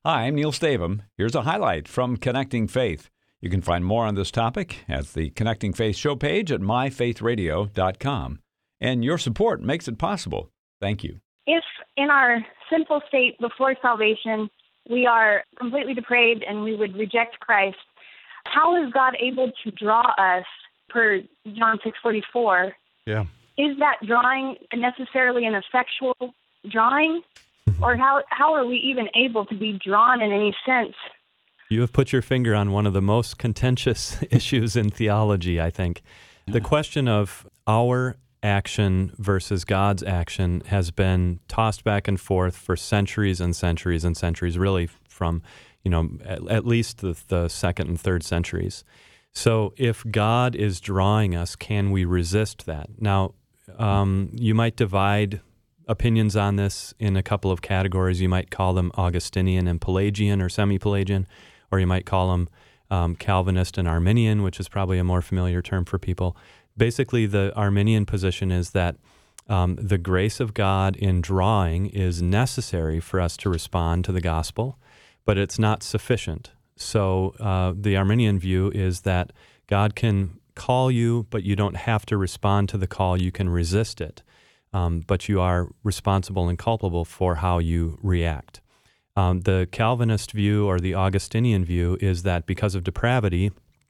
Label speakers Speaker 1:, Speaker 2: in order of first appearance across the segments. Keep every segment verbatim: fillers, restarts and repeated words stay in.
Speaker 1: Hi, I'm Neil Stavum. Here's a highlight from Connecting Faith. You can find more on this topic at the Connecting Faith show page at my faith radio dot com. And your support makes it possible. Thank you.
Speaker 2: If in our sinful state before salvation, we are completely depraved and we would reject Christ, how is God able to draw us per John six forty-four?
Speaker 3: Yeah.
Speaker 2: Is that drawing necessarily an effectual drawing? Or how how are we even able to be drawn in any sense?
Speaker 4: You have put your finger on one of the most contentious issues in theology, I think. The question of our action versus God's action has been tossed back and forth for centuries and centuries and centuries, really from, you know, at, at least the, the second and third centuries. So if God is drawing us, can we resist that? Now, um, you might divide opinions on this in a couple of categories. You might call them Augustinian and Pelagian or semi-Pelagian, or you might call them um, Calvinist and Arminian, which is probably a more familiar term for people. Basically, the Arminian position is that um, the grace of God in drawing is necessary for us to respond to the gospel, but it's not sufficient. So uh, the Arminian view is that God can call you, but you don't have to respond to the call. You can resist it. Um, but you are responsible and culpable for how you react. Um, the Calvinist view or the Augustinian view is that because of depravity,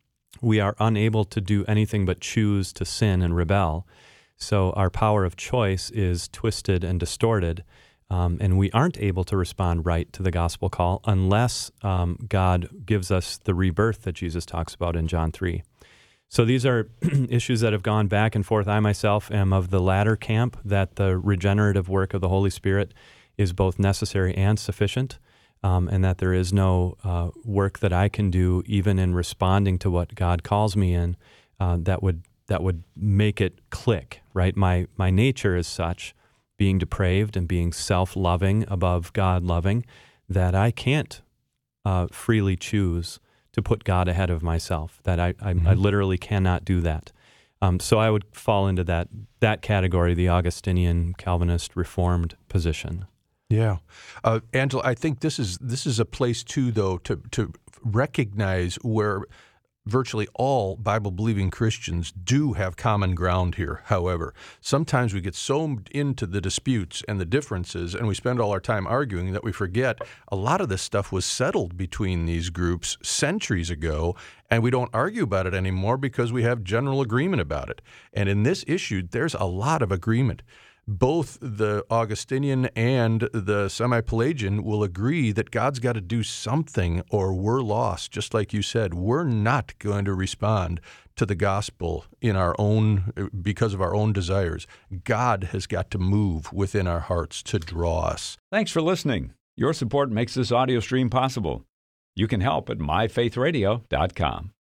Speaker 4: we are unable to do anything but choose to sin and rebel. So our power of choice is twisted and distorted, um, and we aren't able to respond right to the gospel call unless um, God gives us the rebirth that Jesus talks about in John three. So these are issues that have gone back and forth. I myself am of the latter camp, that the regenerative work of the Holy Spirit is both necessary and sufficient, um, and that there is no uh, work that I can do, even in responding to what God calls me in, uh, that would that would make it click, right? My my nature is such, being depraved and being self-loving above God-loving, that I can't uh, freely choose to put God ahead of myself, that I, I, mm-hmm. I literally cannot do that. Um, so I would fall into that that category, the Augustinian, Calvinist, Reformed position.
Speaker 3: Yeah. Uh, Angela, I think this is this is a place, too, though, to, to recognize where virtually all Bible-believing Christians do have common ground here. However, sometimes we get so into the disputes and the differences, and we spend all our time arguing that we forget a lot of this stuff was settled between these groups centuries ago, and we don't argue about it anymore because we have general agreement about it. And in this issue, there's a lot of agreement. Both the Augustinian and the semi-Pelagian will agree that God's got to do something or we're lost. Just like you said, we're not going to respond to the gospel in our own, because of our own desires. God has got to move within our hearts to draw us.
Speaker 1: Thanks for listening. Your support makes this audio stream possible. You can help at my faith radio dot com.